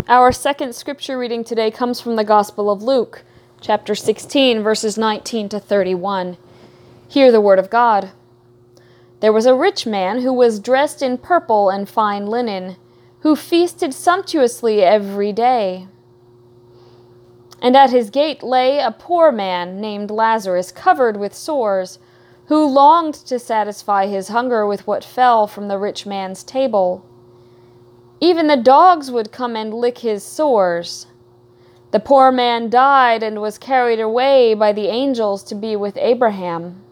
Our second scripture reading today comes from the Gospel of Luke, chapter 16, verses 19 to 31. Hear the word of God. There was a rich man who was dressed in purple and fine linen, who feasted sumptuously every day. And at his gate lay a poor man named Lazarus, covered with sores, who longed to satisfy his hunger with what fell from the rich man's table. Even the dogs would come and lick his sores. The poor man died and was carried away by the angels to be with Abraham.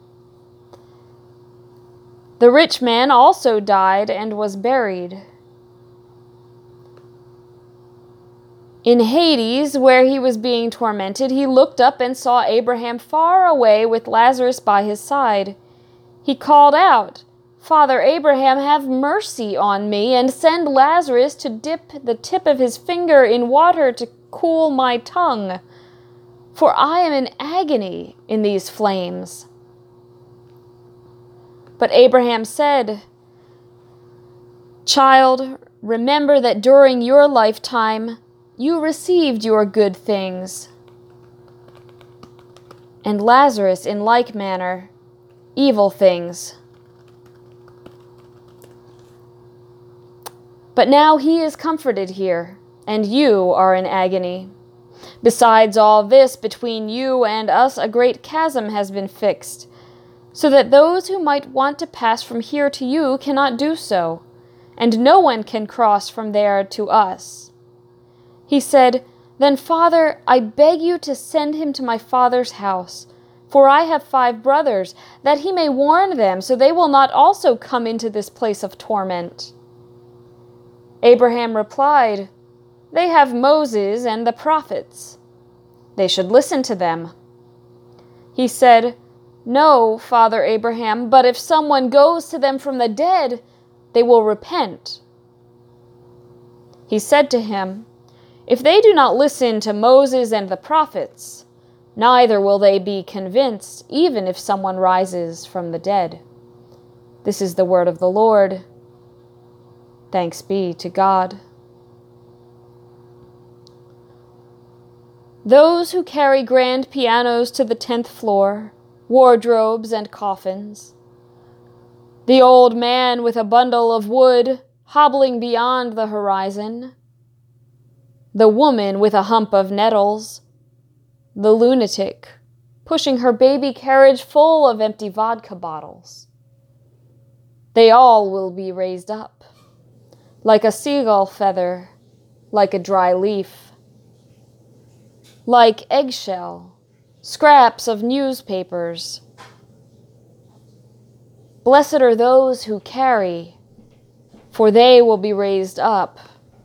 The rich man also died and was buried. In Hades, where he was being tormented, he looked up and saw Abraham far away with Lazarus by his side. He called out, "Father Abraham, have mercy on me, and send Lazarus to dip the tip of his finger in water to cool my tongue, for I am in agony in these flames." But Abraham said, "Child, remember that during your lifetime you received your good things, and Lazarus in like manner evil things. But now he is comforted here, and you are in agony. Besides all this, between you and us a great chasm has been fixed, so that those who might want to pass from here to you cannot do so, and no one can cross from there to us." He said, "Then, Father, I beg you to send him to my father's house, for I have 5 brothers, that he may warn them, so they will not also come into this place of torment." Abraham replied, "They have Moses and the prophets. They should listen to them." He said, "No, Father Abraham, but if someone goes to them from the dead, they will repent." He said to him, "If they do not listen to Moses and the prophets, neither will they be convinced, even if someone rises from the dead." This is the word of the Lord. Thanks be to God. Those who carry grand pianos to the 10th floor, wardrobes and coffins. The old man with a bundle of wood hobbling beyond the horizon. The woman with a hump of nettles. The lunatic pushing her baby carriage full of empty vodka bottles. They all will be raised up, like a seagull feather, like a dry leaf, like eggshell, scraps of newspapers. Blessed are those who carry, for they will be raised up.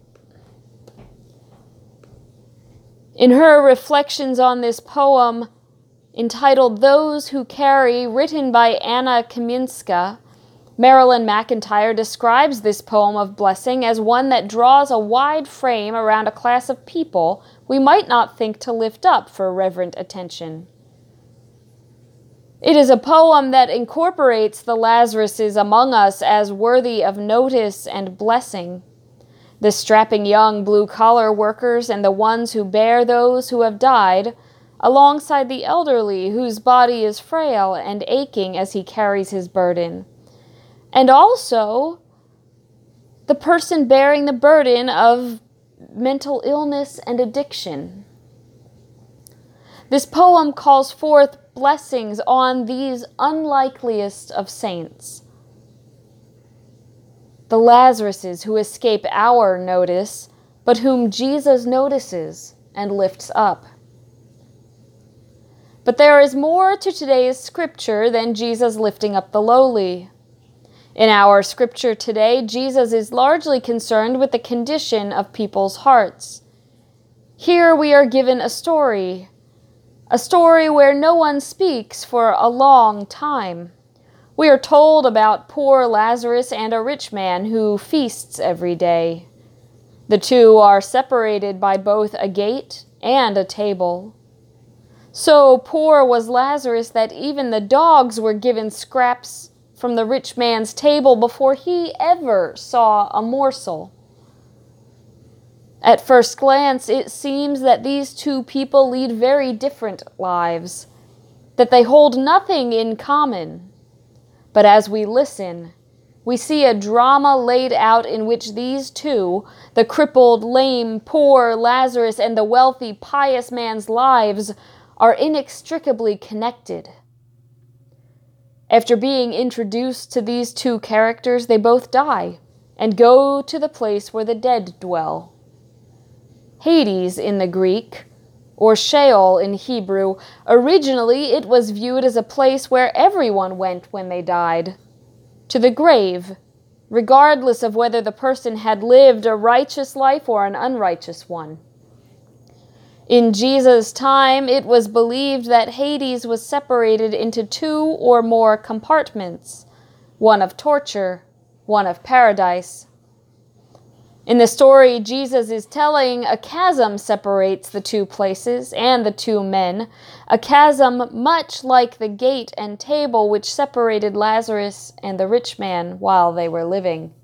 In her reflections on this poem, entitled "Those Who Carry," written by Anna Kaminska, Marilyn McIntyre describes this poem of blessing as one that draws a wide frame around a class of people we might not think to lift up for reverent attention. It is a poem that incorporates the Lazaruses among us as worthy of notice and blessing. The strapping young blue-collar workers and the ones who bear those who have died, alongside the elderly whose body is frail and aching as he carries his burden. And also the person bearing the burden of mental illness and addiction. This poem calls forth blessings on these unlikeliest of saints. The Lazaruses who escape our notice, but whom Jesus notices and lifts up. But there is more to today's scripture than Jesus lifting up the lowly. In our scripture today, Jesus is largely concerned with the condition of people's hearts. Here we are given a story where no one speaks for a long time. We are told about poor Lazarus and a rich man who feasts every day. The two are separated by both a gate and a table. So poor was Lazarus that even the dogs were given scraps from the rich man's table before he ever saw a morsel. At first glance, it seems that these two people lead very different lives, that they hold nothing in common. But as we listen, we see a drama laid out in which these two, the crippled, lame, poor Lazarus and the wealthy, pious man's lives, are inextricably connected. After being introduced to these two characters, they both die and go to the place where the dead dwell. Hades in the Greek, or Sheol in Hebrew, originally it was viewed as a place where everyone went when they died, to the grave, regardless of whether the person had lived a righteous life or an unrighteous one. In Jesus' time, it was believed that Hades was separated into two or more compartments, one of torture, one of paradise. In the story Jesus is telling, a chasm separates the two places and the two men, a chasm much like the gate and table which separated Lazarus and the rich man while they were living.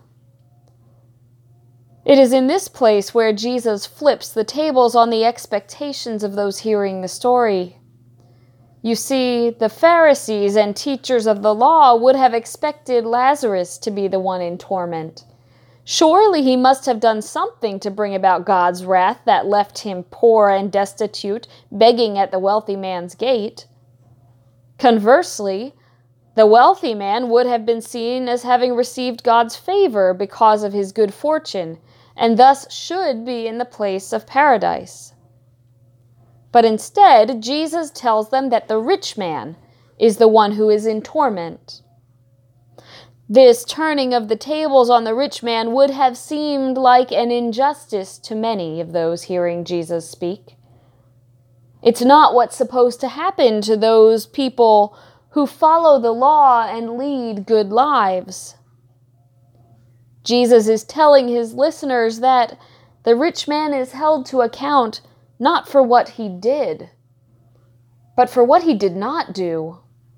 It is in this place where Jesus flips the tables on the expectations of those hearing the story. You see, the Pharisees and teachers of the law would have expected Lazarus to be the one in torment. Surely he must have done something to bring about God's wrath that left him poor and destitute, begging at the wealthy man's gate. Conversely, the wealthy man would have been seen as having received God's favor because of his good fortune, and thus should be in the place of paradise. But instead, Jesus tells them that the rich man is the one who is in torment. This turning of the tables on the rich man would have seemed like an injustice to many of those hearing Jesus speak. It's not what's supposed to happen to those people who follow the law and lead good lives. Jesus is telling his listeners that the rich man is held to account not for what he did, but for what he did not do.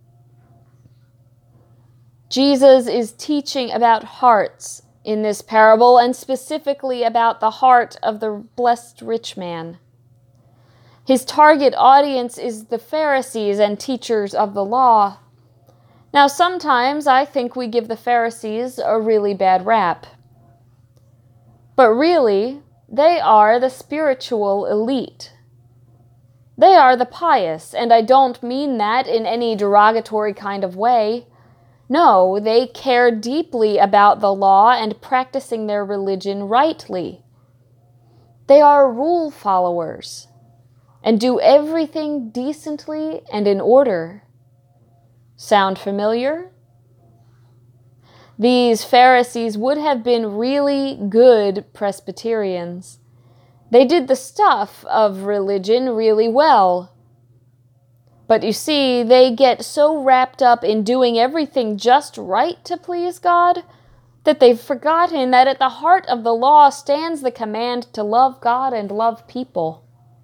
Jesus is teaching about hearts in this parable, and specifically about the heart of the blessed rich man. His target audience is the Pharisees and teachers of the law. Now, sometimes I think we give the Pharisees a really bad rap. But really, they are the spiritual elite. They are the pious, and I don't mean that in any derogatory kind of way. No, they care deeply about the law and practicing their religion rightly. They are rule followers and do everything decently and in order. Sound familiar? These Pharisees would have been really good Presbyterians. They did the stuff of religion really well. But you see, they get so wrapped up in doing everything just right to please God that they've forgotten that at the heart of the law stands the command to love God and love people.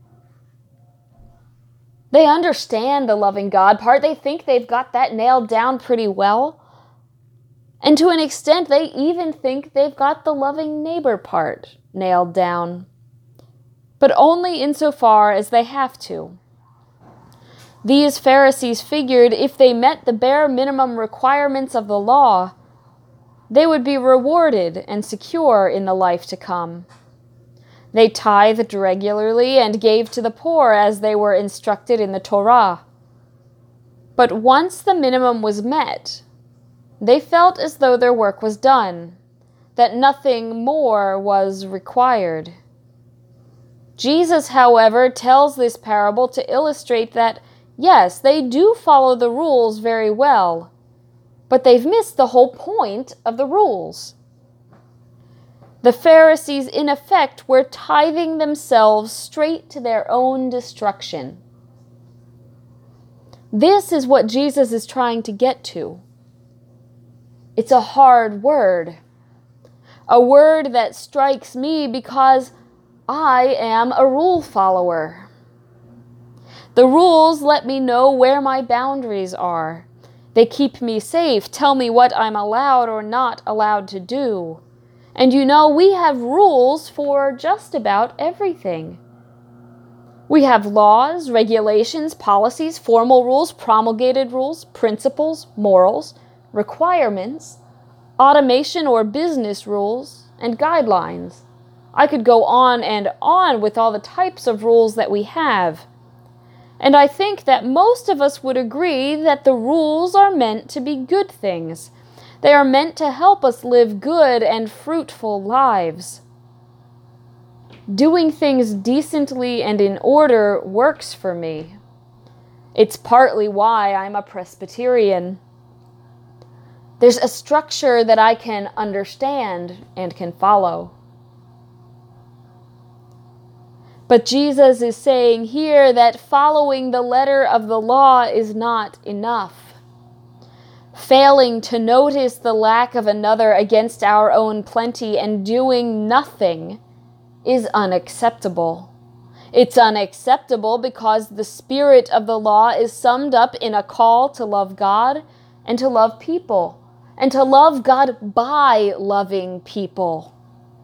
They understand the loving God part. They think they've got that nailed down pretty well. And to an extent, they even think they've got the loving neighbor part nailed down. But only insofar as they have to. These Pharisees figured if they met the bare minimum requirements of the law, they would be rewarded and secure in the life to come. They tithed regularly and gave to the poor as they were instructed in the Torah. But once the minimum was met, they felt as though their work was done, that nothing more was required. Jesus, however, tells this parable to illustrate that yes, they do follow the rules very well, but they've missed the whole point of the rules. The Pharisees, in effect, were tithing themselves straight to their own destruction. This is what Jesus is trying to get to. It's a hard word. A word that strikes me because I am a rule follower. The rules let me know where my boundaries are. They keep me safe, tell me what I'm allowed or not allowed to do. And you know, we have rules for just about everything. We have laws, regulations, policies, formal rules, promulgated rules, principles, morals, requirements, automation or business rules, and guidelines. I could go on and on with all the types of rules that we have. And I think that most of us would agree that the rules are meant to be good things. They are meant to help us live good and fruitful lives. Doing things decently and in order works for me. It's partly why I'm a Presbyterian. There's a structure that I can understand and can follow. But Jesus is saying here that following the letter of the law is not enough. Failing to notice the lack of another against our own plenty and doing nothing is unacceptable. It's unacceptable because the spirit of the law is summed up in a call to love God and to love people, and to love God by loving people.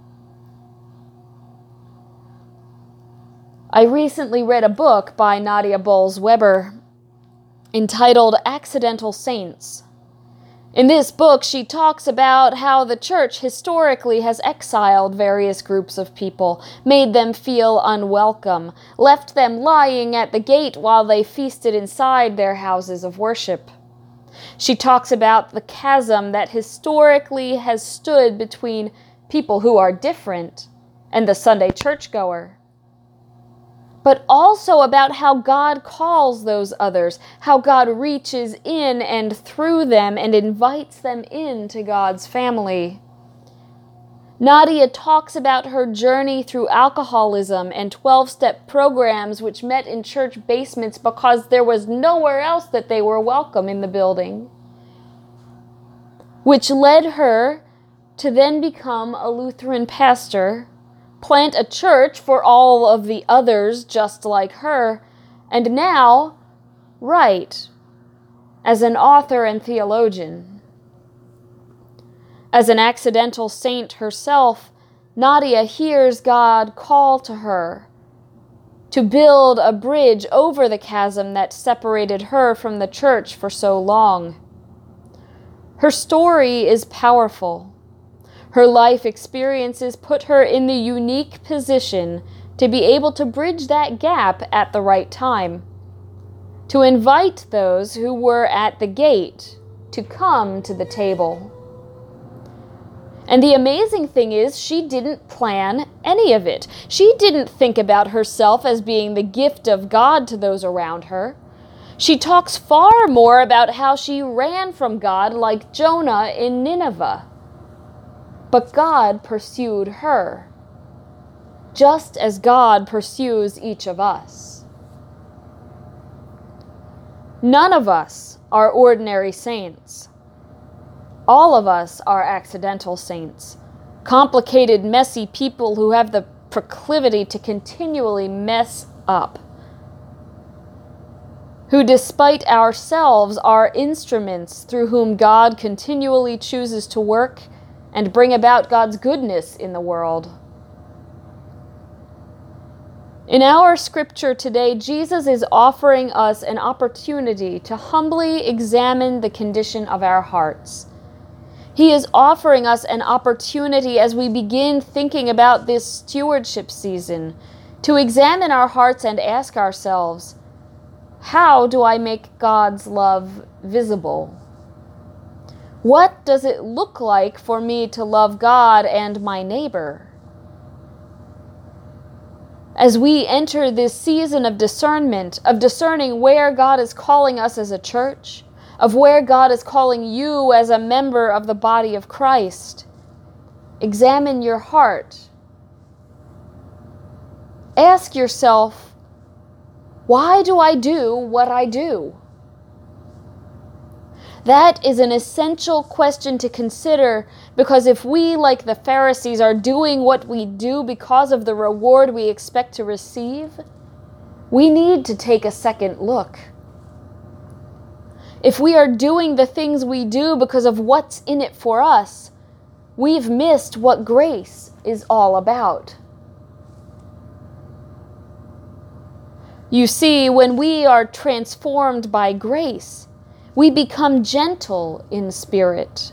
I recently read a book by Nadia Bolz-Weber entitled Accidental Saints. In this book, she talks about how the church historically has exiled various groups of people, made them feel unwelcome, left them lying at the gate while they feasted inside their houses of worship. She talks about the chasm that historically has stood between people who are different and the Sunday churchgoer, but also about how God calls those others, how God reaches in and through them and invites them into God's family. Nadia talks about her journey through alcoholism and 12-step programs which met in church basements because there was nowhere else that they were welcome in the building, which led her to then become a Lutheran pastor, plant a church for all of the others just like her, and now write as an author and theologian. As an accidental saint herself, Nadia hears God call to her to build a bridge over the chasm that separated her from the church for so long. Her story is powerful. Her life experiences put her in the unique position to be able to bridge that gap at the right time, to invite those who were at the gate to come to the table. And the amazing thing is, she didn't plan any of it. She didn't think about herself as being the gift of God to those around her. She talks far more about how she ran from God like Jonah in Nineveh. But God pursued her, just as God pursues each of us. None of us are ordinary saints. All of us are accidental saints, complicated, messy people who have the proclivity to continually mess up, who despite ourselves are instruments through whom God continually chooses to work and bring about God's goodness in the world. In our scripture today, Jesus is offering us an opportunity to humbly examine the condition of our hearts. He is offering us an opportunity as we begin thinking about this stewardship season to examine our hearts and ask ourselves, how do I make God's love visible? What does it look like for me to love God and my neighbor? As we enter this season of discernment, of discerning where God is calling us as a church, of where God is calling you as a member of the body of Christ, examine your heart. Ask yourself, why do I do what I do? That is an essential question to consider, because if we, like the Pharisees, are doing what we do because of the reward we expect to receive, we need to take a second look. If we are doing the things we do because of what's in it for us, we've missed what grace is all about. You see, when we are transformed by grace, we become gentle in spirit.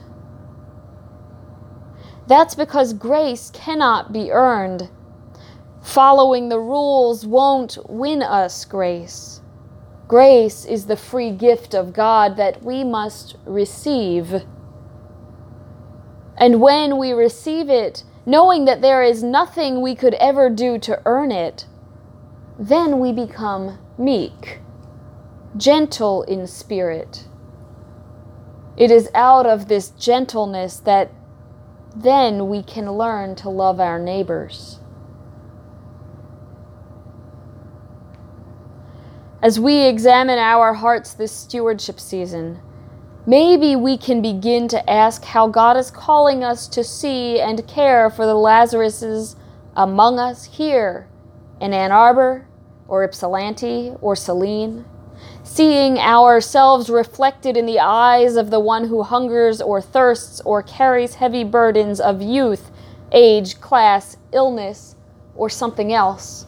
That's because grace cannot be earned. Following the rules won't win us grace. Grace is the free gift of God that we must receive. And when we receive it, knowing that there is nothing we could ever do to earn it, then we become meek, gentle in spirit. It is out of this gentleness that then we can learn to love our neighbors. As we examine our hearts this stewardship season, maybe we can begin to ask how God is calling us to see and care for the Lazaruses among us here in Ann Arbor or Ypsilanti or Saline, seeing ourselves reflected in the eyes of the one who hungers or thirsts or carries heavy burdens of youth, age, class, illness, or something else.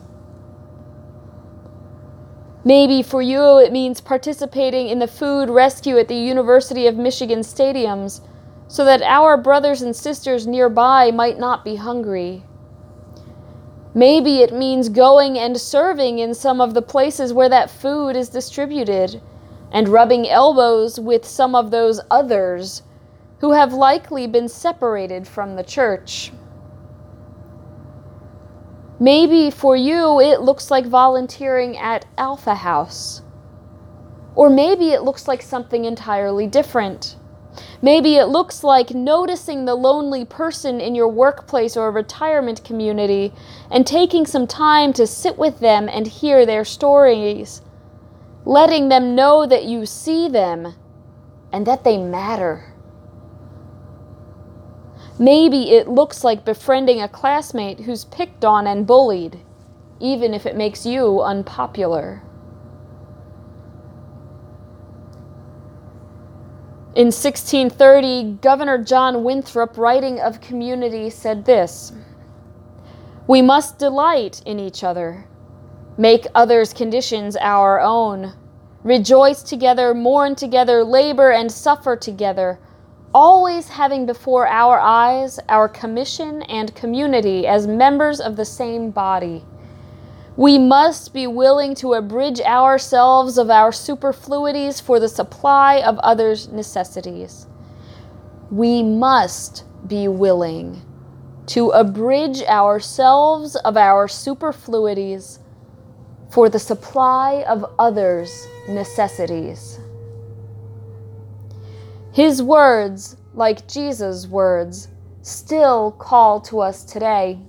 Maybe for you it means participating in the food rescue at the University of Michigan stadiums so that our brothers and sisters nearby might not be hungry. Maybe it means going and serving in some of the places where that food is distributed and rubbing elbows with some of those others who have likely been separated from the church. Maybe for you it looks like volunteering at Alpha House. Or maybe it looks like something entirely different. Maybe it looks like noticing the lonely person in your workplace or retirement community and taking some time to sit with them and hear their stories, letting them know that you see them and that they matter. Maybe it looks like befriending a classmate who's picked on and bullied, even if it makes you unpopular. In 1630, Governor John Winthrop, writing of community, said this: "We must delight in each other, make others' conditions our own, rejoice together, mourn together, labor and suffer together, always having before our eyes our commission and community as members of the same body. We must be willing to abridge ourselves of our superfluities for the supply of others' necessities. We must be willing to abridge ourselves of our superfluities for the supply of others' necessities." His words, like Jesus' words, still call to us today.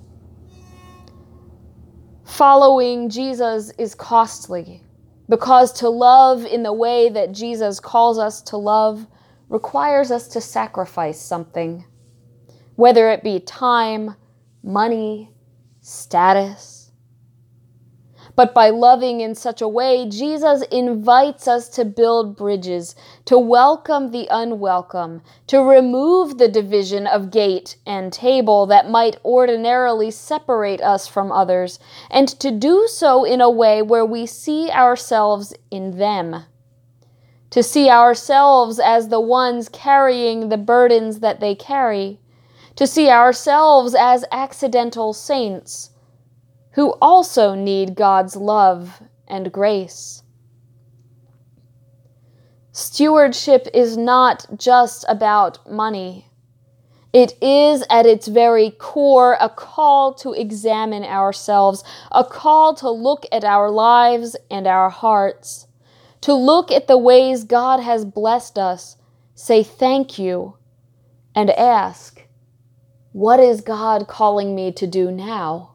Following Jesus is costly, because to love in the way that Jesus calls us to love requires us to sacrifice something, whether it be time, money, status. But by loving in such a way, Jesus invites us to build bridges, to welcome the unwelcome, to remove the division of gate and table that might ordinarily separate us from others, and to do so in a way where we see ourselves in them, to see ourselves as the ones carrying the burdens that they carry, to see ourselves as accidental saints who also need God's love and grace. Stewardship is not just about money. It is at its very core a call to examine ourselves, a call to look at our lives and our hearts, to look at the ways God has blessed us, say thank you, and ask, what is God calling me to do now?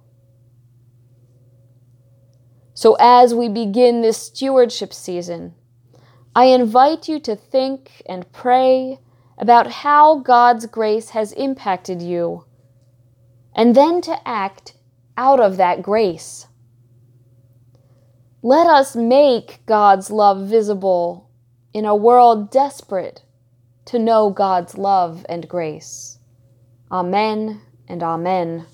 So as we begin this stewardship season, I invite you to think and pray about how God's grace has impacted you, and then to act out of that grace. Let us make God's love visible in a world desperate to know God's love and grace. Amen and Amen.